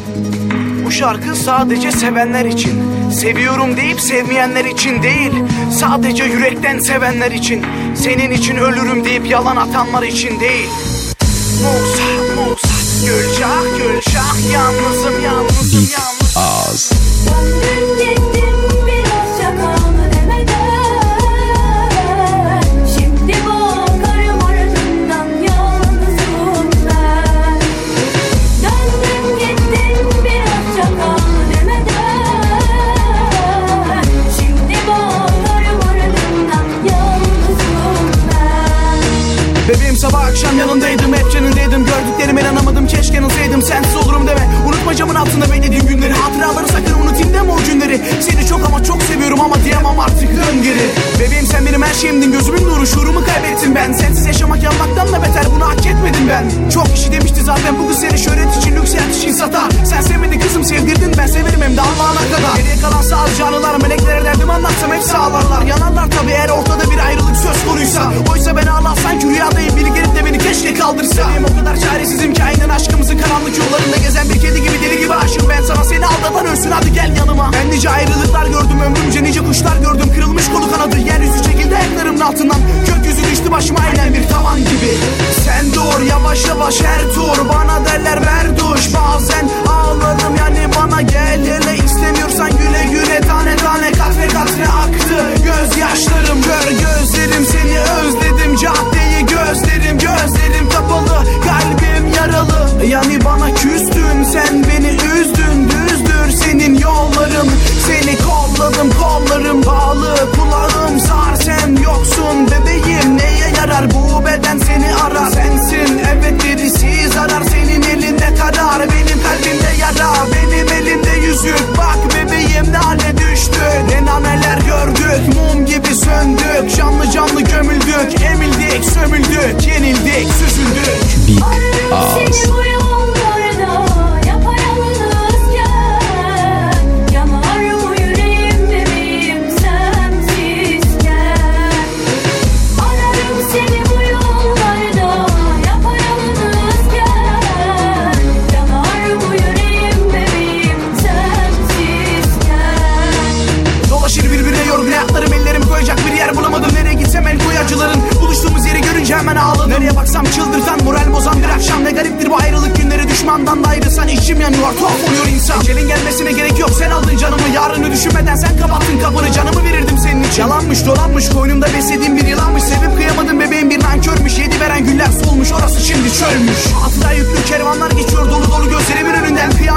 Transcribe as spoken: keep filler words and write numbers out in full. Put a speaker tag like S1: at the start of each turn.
S1: Bu şarkı sadece sevenler için, seviyorum deyip sevmeyenler için değil. Sadece yürekten sevenler için, senin için ölürüm deyip yalan atanlar için değil. Musa, Musa, Gülşah, Gülşah, yalnızım, yalnızım,
S2: Big
S1: yalnızım.
S2: Ağız.
S3: Döndüm gittim biraz şakalı demeden. Şimdi bakarım ardından yalnızım ben. Döndüm gittim biraz şakalı demeden. Şimdi bakarım ardından yalnızım ben.
S1: Bebeğim sabah akşam yanındaydım, hep canındaydım. Gördüklerime inanamadım, keşke yanılsaydım. Sensiz olurum deme, unutma camın altında beklediğim günleri. Hatıraları sakın unutayım deme o günleri. Seni çok ama çok seviyorum ama diyemem artık, dön geri. Bebeğim sen benim her şeyimdin, gözümün nuru, şuurumu kaybettim ben. Sensiz yaşamak yanmaktan da beter, bunu hak etmedim ben. Çok kişi demişti zaten bu kız seni şöhret için, lüks hayat için satar. Sen sevmedin kızım, sevdirdin, ben severim hem de Allah'ına kadar. Geriye kalan sağlıcı anılar, meleklere derdim anlatsam hepsi ağlarlar. Yanarlar tabi eğer ortada bir ayrılık söz konuysa. Oysa ben ağlar sanki rüyadayım, biri gelip de beni keşke kaldırsa. Benim o kadar çaresizim ki aynen aşkımızın karanlık yollarında gezen bir kedi gibi, deli gibi aşığım ben sana. Seni aldatan ölsün, hadi gel yanıma. Ben nice ayrılıklar gördüm ömrümce, nice kuşlar gördüm. Kırılmış kolu kanadı, yeryüzü çekildi ayaklarımın altından. Gökyüzü düştü başıma aynen bir tavan gibi. Sen dur yavaş yavaş her tur, bana derler berduş. Bazen ağlarım yani bana gel hele, istemiyorsan güle güle. Tane tane katre katre aktı gözyaşlarım. Kör gözlerim seni özledim, caddeyi gözlerim. Gözlerim kapalı, kalbim yaralı. Yani bana küstün, sen beni üzdün. Düzdür senin yolların, seni kolladım, kollarım bağlı, kulağım sar. Sen yoksun bebeğim, neye yarar bu beden seni arar. Sensin evet birisi zarar, senin elinde karar, benim kalbimde yara, benim elimde yüzük. Bak bebeğim ne hale düştü, ne nameler gördük, mum gibi söndük. Canlı canlı gömüldük, emildik, sömüldük, yenildik, süzüldük.
S2: Big
S3: Ararım seni
S2: Ağız.
S3: bu yollarda, yapayalnızken. Yanar bu yüreğim bebeğim sensizken. Ararım seni bu yollarda, yapayalnızken. Yanar bu yüreğim bebeğim sensizken.
S1: Dolaşır birbirine yorgun ayaklarım, ellerim koyacak bir yer bulamadım. Nereye gitsem el koy acıların, buluştuğumuz yeri görünce hemen ağladım. Nereye baksam çıldırtan, moral bozan bir akşam. Ne gariptir bu ayrılık günleri, düşmandan da ayrılsan içim yanıyor, tuhaf oluyor insan. Ecelin gelmesine gerek yok, sen aldın canımı. Yarını düşünmeden sen kapattın kapını, canımı verirdim senin için. Yalanmış dolanmış, koynumda beslediğim bir yılanmış. Sevip kıyamadım bebeğim bir nankörmüş. Yedi veren güller solmuş, orası şimdi çölmüş. Hatıra yüklü kervanlar geçiyor dolu dolu gözlerimin önünden. Kıyam